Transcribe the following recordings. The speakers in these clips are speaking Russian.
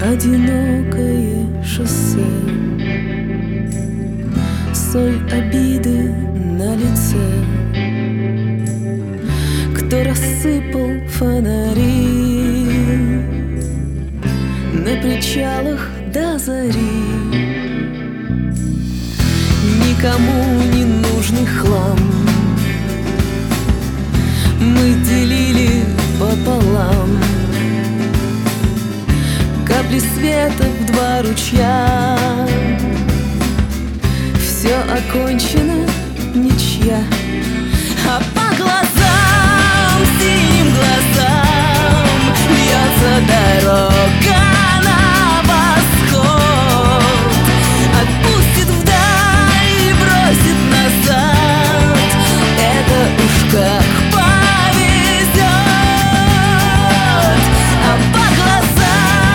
одинокое шоссе, соль обиды на лице. Кто рассыпал фонари на причалах до зари? Никому не нужный хлам мы делили пополам. Капли света в два ручья, все окончено, ничья. А по глазам, синим глазам, бьется дорога на восход. Отпустит вдаль и бросит назад, это уж как повезет. А по глазам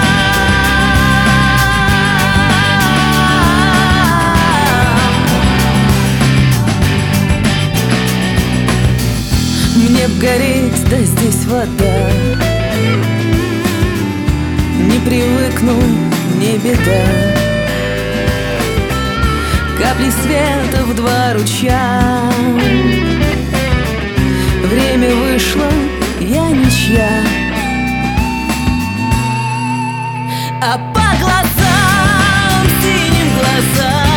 мне б гореть, да здесь вода. Не привыкну, не беда. Капли света в два ручья. Время вышло, я ничья. А по глазам, синим глазам,